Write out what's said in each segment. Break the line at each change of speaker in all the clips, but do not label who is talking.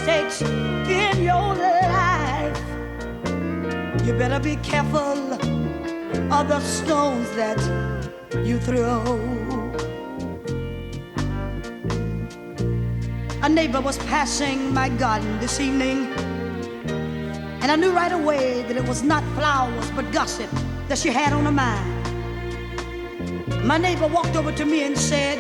mistakes in your life. You better be careful of the stones that you throw. A neighbor was passing my garden this evening, and I knew right away that it was not flowers but gossip that she had on her mind. My neighbor walked over to me and said,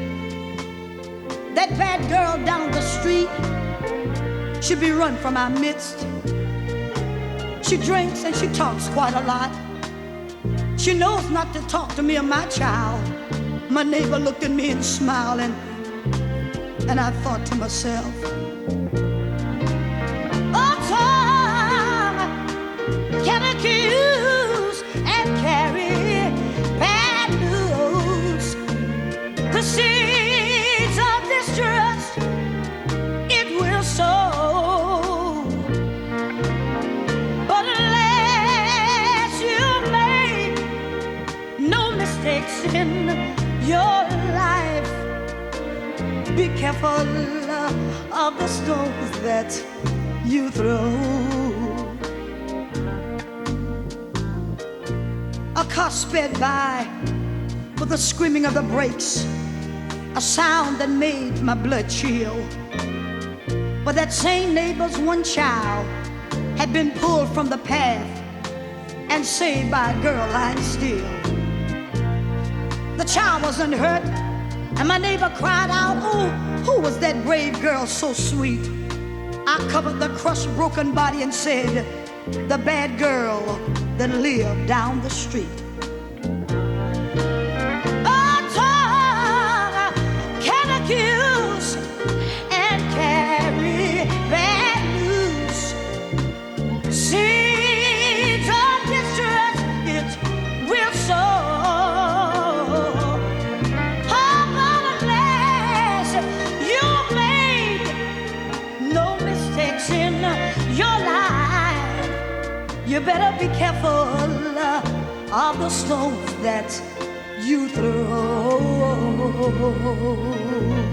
"That bad girl down the street should be run from our midst. She drinks and she talks quite a lot. She knows not to talk to me or my child." My neighbor looked at me and smiled, and I thought to myself, "Oh, tongue can accuse and carry bad news. The seeds of distrust it will sow. But unless you make no mistakes in your life, be careful of the stones that you throw." A car sped by with the screaming of the brakes, a sound that made my blood chill. But that same neighbor's one child had been pulled from the path and saved by a girl lying still. The child wasn't hurt, and my neighbor cried out, "Oh, who was that brave girl so sweet?" I covered the crushed, broken body and said, "The bad girl that lived down the street." Oh, tongue can accuse and carry bad news. Seeds of distrust it will sow. In your life, you better be careful of the stones that you throw.